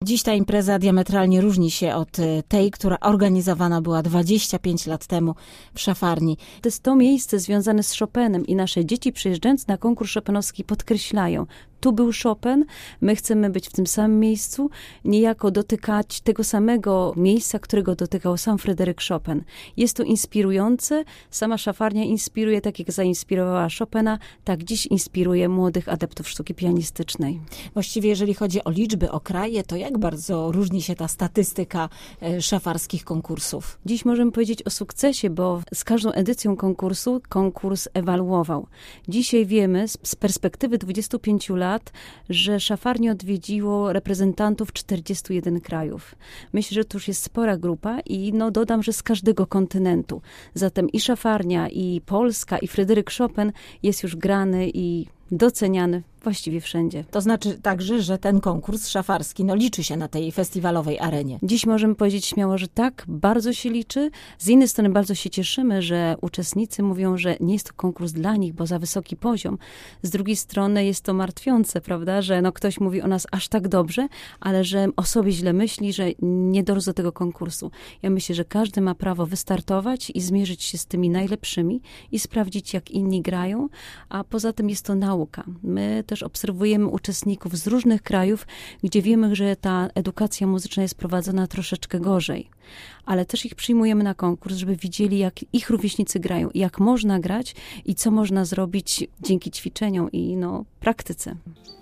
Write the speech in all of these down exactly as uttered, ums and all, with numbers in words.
Dziś ta impreza diametralnie różni się od tej, która organizowana była dwadzieścia pięć lat temu w Szafarni. To jest to miejsce związane z Chopinem i nasze dzieci przyjeżdżając na konkurs chopinowski podkreślają, tu był Chopin, my chcemy być w tym samym miejscu, niejako dotykać tego samego miejsca, którego dotykał sam Fryderyk Chopin. Jest to inspirujące, sama Szafarnia inspiruje, tak jak zainspirowała Chopina, tak dziś inspiruje młodych adeptów sztuki pianistycznej. Właściwie jeżeli chodzi o liczby, o kraje, to jak bardzo różni się ta statystyka szafarskich konkursów? Dziś możemy powiedzieć o sukcesie, bo z każdą edycją konkursu konkurs ewaluował. Dzisiaj wiemy z perspektywy dwudziestu pięciu lat, że Szafarnię odwiedziło reprezentantów czterdziestu jeden krajów. Myślę, że to już jest spora grupa i no dodam, że z każdego kontynentu. Zatem i Szafarnia, i Polska, i Fryderyk Chopin jest już grany i doceniany właściwie wszędzie. To znaczy także, że ten konkurs szafarski no, liczy się na tej festiwalowej arenie. Dziś możemy powiedzieć śmiało, że tak, bardzo się liczy. Z innej strony bardzo się cieszymy, że uczestnicy mówią, że nie jest to konkurs dla nich, bo za wysoki poziom. Z drugiej strony jest to martwiące, prawda, że no, ktoś mówi o nas aż tak dobrze, ale że o sobie źle myśli, że nie dorósł do tego konkursu. Ja myślę, że każdy ma prawo wystartować i zmierzyć się z tymi najlepszymi i sprawdzić, jak inni grają, a poza tym jest to nauka. My też obserwujemy uczestników z różnych krajów, gdzie wiemy, że ta edukacja muzyczna jest prowadzona troszeczkę gorzej. Ale też ich przyjmujemy na konkurs, żeby widzieli, jak ich rówieśnicy grają, jak można grać i co można zrobić dzięki ćwiczeniom i no, praktyce.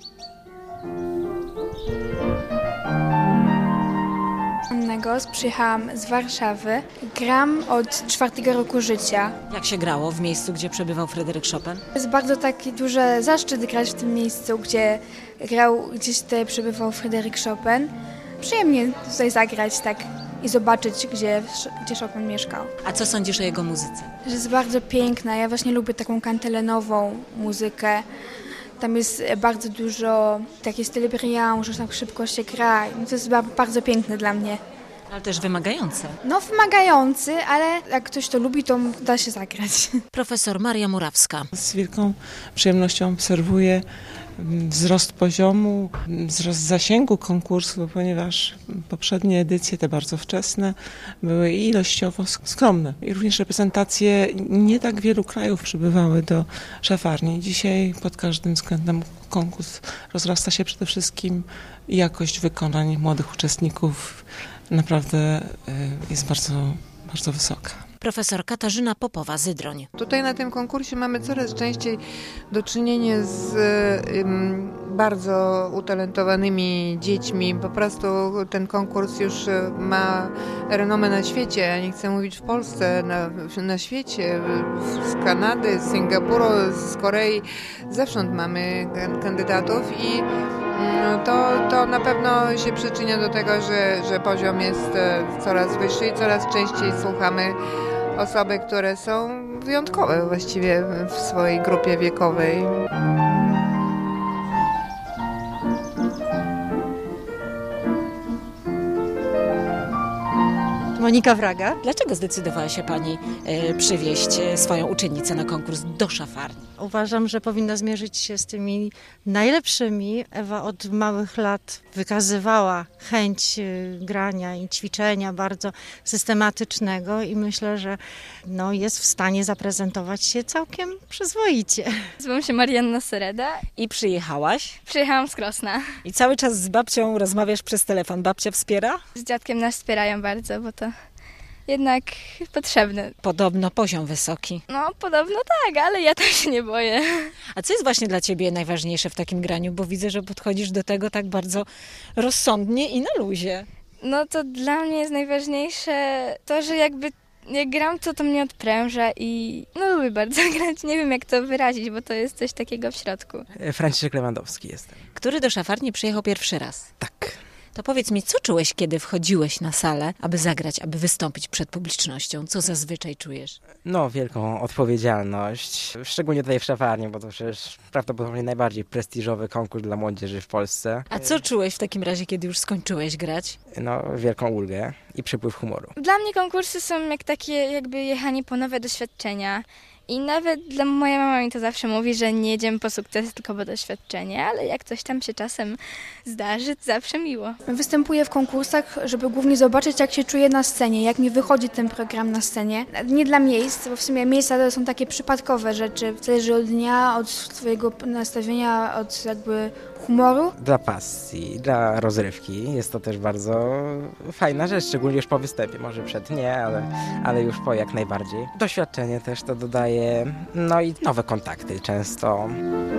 Negos, przyjechałam z Warszawy. Gram od czwartego roku życia. Jak się grało w miejscu, gdzie przebywał Fryderyk Chopin? To jest bardzo taki duży zaszczyt grać w tym miejscu, gdzie grał, gdzieś tutaj przebywał Fryderyk Chopin. Przyjemnie tutaj zagrać tak i zobaczyć, gdzie, gdzie Chopin mieszkał. A co sądzisz o jego muzyce? Że jest bardzo piękna. Ja właśnie lubię taką kantelenową muzykę. Tam jest bardzo dużo takiej stylu brillant, że tak szybko się gra. To jest bardzo piękne dla mnie. Ale też wymagające. No wymagający, ale jak ktoś to lubi, to da się zagrać. Profesor Maria Murawska. Z wielką przyjemnością obserwuję wzrost poziomu, wzrost zasięgu konkursu, ponieważ poprzednie edycje, te bardzo wczesne, były ilościowo skromne. I również reprezentacje nie tak wielu krajów przybywały do Szafarni. Dzisiaj pod każdym względem konkurs rozrasta się przede wszystkim i jakość wykonań młodych uczestników naprawdę jest bardzo, bardzo wysoka. Profesor Katarzyna Popowa-Zydroń. Tutaj na tym konkursie mamy coraz częściej do czynienia z um, bardzo utalentowanymi dziećmi. Po prostu ten konkurs już ma renomę na świecie, ja nie chcę mówić w Polsce, na, na świecie, z Kanady, z Singapuru, z Korei. Zewsząd mamy kandydatów i To, to na pewno się przyczynia do tego, że, że poziom jest coraz wyższy i coraz częściej słuchamy osoby, które są wyjątkowe właściwie w swojej grupie wiekowej. Monika Wraga. Dlaczego zdecydowała się Pani y, przywieźć swoją uczennicę na konkurs do Szafarni? Uważam, że powinna zmierzyć się z tymi najlepszymi. Ewa od małych lat wykazywała chęć grania i ćwiczenia bardzo systematycznego i myślę, że no, jest w stanie zaprezentować się całkiem przyzwoicie. Nazywam się Marianna Sereda. I przyjechałaś? Przyjechałam z Krosna. I cały czas z babcią rozmawiasz przez telefon. Babcia wspiera? Z dziadkiem nas wspierają bardzo, bo to jednak potrzebne. Podobno poziom wysoki. No, podobno tak, ale ja też się nie boję. A co jest właśnie dla Ciebie najważniejsze w takim graniu? Bo widzę, że podchodzisz do tego tak bardzo rozsądnie i na luzie. No to dla mnie jest najważniejsze to, że jakby jak gram, to to mnie odpręża i no lubię bardzo grać. Nie wiem, jak to wyrazić, bo to jest coś takiego w środku. Franciszek Lewandowski jestem. Który do Szafarni przyjechał pierwszy raz? Tak. To powiedz mi, co czułeś, kiedy wchodziłeś na salę, aby zagrać, aby wystąpić przed publicznością? Co zazwyczaj czujesz? No, wielką odpowiedzialność, szczególnie tutaj w Szafarni, bo to przecież prawdopodobnie najbardziej prestiżowy konkurs dla młodzieży w Polsce. A co czułeś w takim razie, kiedy już skończyłeś grać? No, wielką ulgę i przypływ humoru. Dla mnie konkursy są jak takie jakby jechanie po nowe doświadczenia I nawet dla moja mama mi to zawsze mówi, że nie jedziemy po sukces, tylko po doświadczenie, ale jak coś tam się czasem zdarzy, to zawsze miło. Występuję w konkursach, żeby głównie zobaczyć, jak się czuję na scenie, jak mi wychodzi ten program na scenie. Nie dla miejsc, bo w sumie miejsca to są takie przypadkowe rzeczy. Zależy od dnia, od swojego nastawienia, od jakby humoru. Dla pasji, dla rozrywki. Jest to też bardzo fajna rzecz, szczególnie już po występie. Może przed nie, ale, ale już po jak najbardziej. Doświadczenie też to dodaje, no i nowe kontakty często.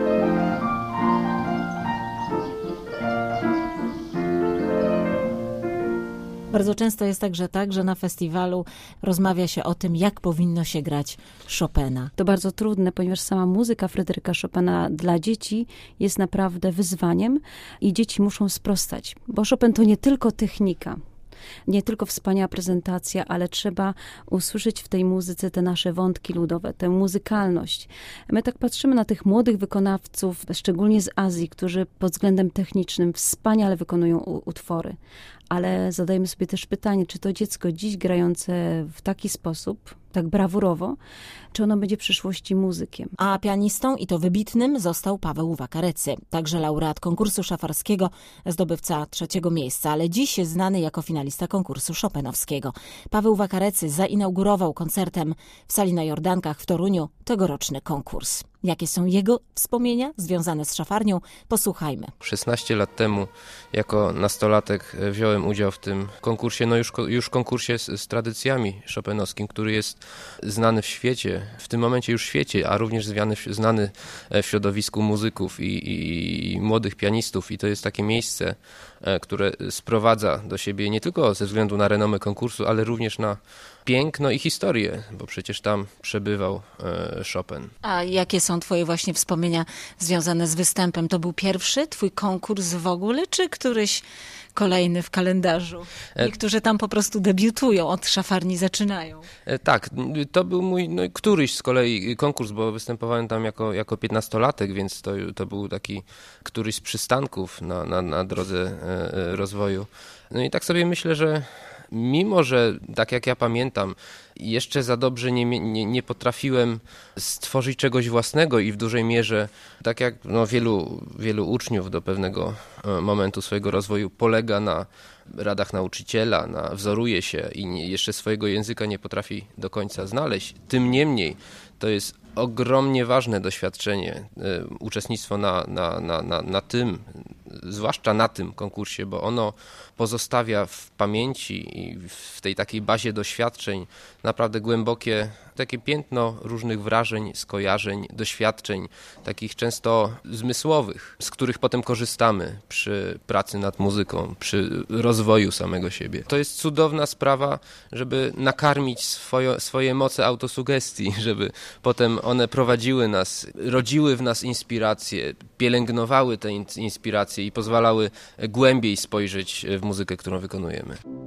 Bardzo często jest także tak, że na festiwalu rozmawia się o tym, jak powinno się grać Chopina. To bardzo trudne, ponieważ sama muzyka Fryderyka Chopina dla dzieci jest naprawdę wyzwaniem i dzieci muszą sprostać, bo Chopin to nie tylko technika. Nie tylko wspaniała prezentacja, ale trzeba usłyszeć w tej muzyce te nasze wątki ludowe, tę muzykalność. My tak patrzymy na tych młodych wykonawców, szczególnie z Azji, którzy pod względem technicznym wspaniale wykonują utwory. Ale zadajmy sobie też pytanie, czy to dziecko dziś grające w taki sposób, tak brawurowo, czy ono będzie w przyszłości muzykiem. A pianistą, i to wybitnym, został Paweł Wakarecy, także laureat konkursu szafarskiego, zdobywca trzeciego miejsca, ale dziś jest znany jako finalista konkursu chopinowskiego. Paweł Wakarecy zainaugurował koncertem w sali na Jordankach w Toruniu tegoroczny konkurs. Jakie są jego wspomnienia związane z szafarnią? Posłuchajmy. szesnaście lat temu jako nastolatek wziąłem udział w tym konkursie, no już, już konkursie z, z tradycjami chopinowskim, który jest znany w świecie, w tym momencie już w świecie, a również znany, znany w środowisku muzyków i, i, i młodych pianistów. I to jest takie miejsce, które sprowadza do siebie nie tylko ze względu na renomę konkursu, ale również na piękno i historię, bo przecież tam przebywał e, Chopin. A jakie są twoje właśnie wspomnienia związane z występem? To był pierwszy twój konkurs w ogóle, czy któryś kolejny w kalendarzu? Niektórzy tam po prostu debiutują, od szafarni zaczynają. E, tak, to był mój no, któryś z kolei konkurs, bo występowałem tam jako, jako piętnastolatek, więc to, to był taki któryś z przystanków na, na, na drodze e, rozwoju. No i tak sobie myślę, że mimo że, tak jak ja pamiętam, jeszcze za dobrze nie, nie, nie potrafiłem stworzyć czegoś własnego i w dużej mierze, tak jak no, wielu, wielu uczniów do pewnego momentu swojego rozwoju polega na radach nauczyciela, na, wzoruje się i nie, jeszcze swojego języka nie potrafi do końca znaleźć. Tym niemniej to jest ogromnie ważne doświadczenie, uczestnictwo na, na, na, na, na tym, zwłaszcza na tym konkursie, bo ono pozostawia w pamięci i w tej takiej bazie doświadczeń naprawdę głębokie takie piętno różnych wrażeń, skojarzeń, doświadczeń, takich często zmysłowych, z których potem korzystamy przy pracy nad muzyką, przy rozwoju samego siebie. To jest cudowna sprawa, żeby nakarmić swoje, swoje moce autosugestii, żeby potem one prowadziły nas, rodziły w nas inspiracje, pielęgnowały te inspiracje i pozwalały głębiej spojrzeć w muzykę, którą wykonujemy.